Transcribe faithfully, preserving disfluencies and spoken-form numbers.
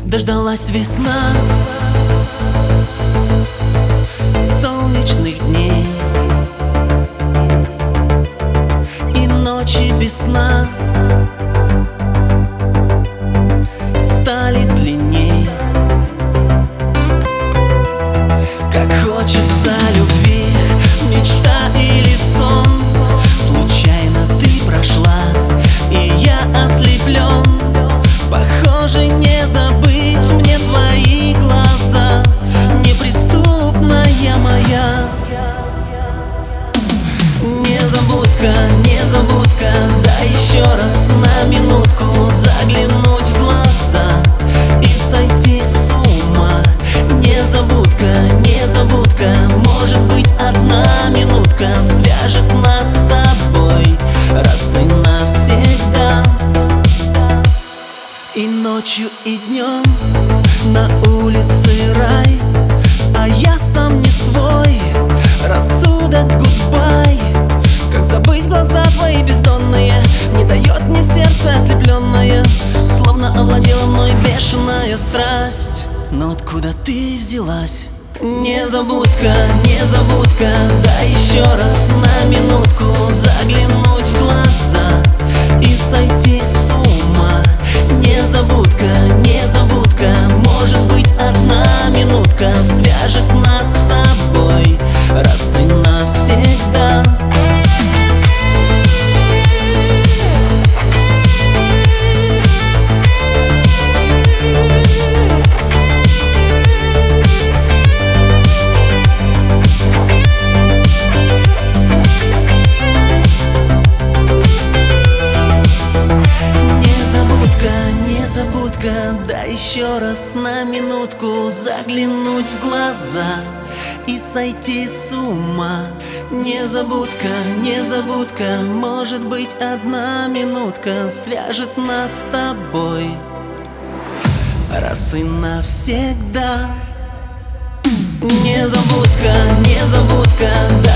Дождалась весна солнечных дней и ночи без сна стали длинней. Как хочется любви, мечта или сон, случайно ты прошла, и я ослеплен. Похоже, не забыть мне твои глаза, неприступная моя. Незабудка, незабудка, дай еще раз на минутку заглянуть в глаза и сойти с ума. Незабудка, незабудка, может быть, одна минутка свяжет нас с тобой раз и навсегда. И ночью, и днем на улице рай, а я сам не свой, рассудок гудбай. Как забыть глаза твои бездонные, не дает мне сердце ослепленное, словно овладела мной бешеная страсть. Но откуда ты взялась? Незабудка, незабудка, дай еще раз на минутку заглянуть в глаза и сойти с ума. Незабудка, незабудка, может быть, одна минутка свяжет нас с тобой раз и навсегда. Незабудка, дай еще раз на минутку заглянуть в глаза и сойти с ума. Незабудка, незабудка, может быть, одна минутка свяжет нас с тобой раз и навсегда. Незабудка, незабудка,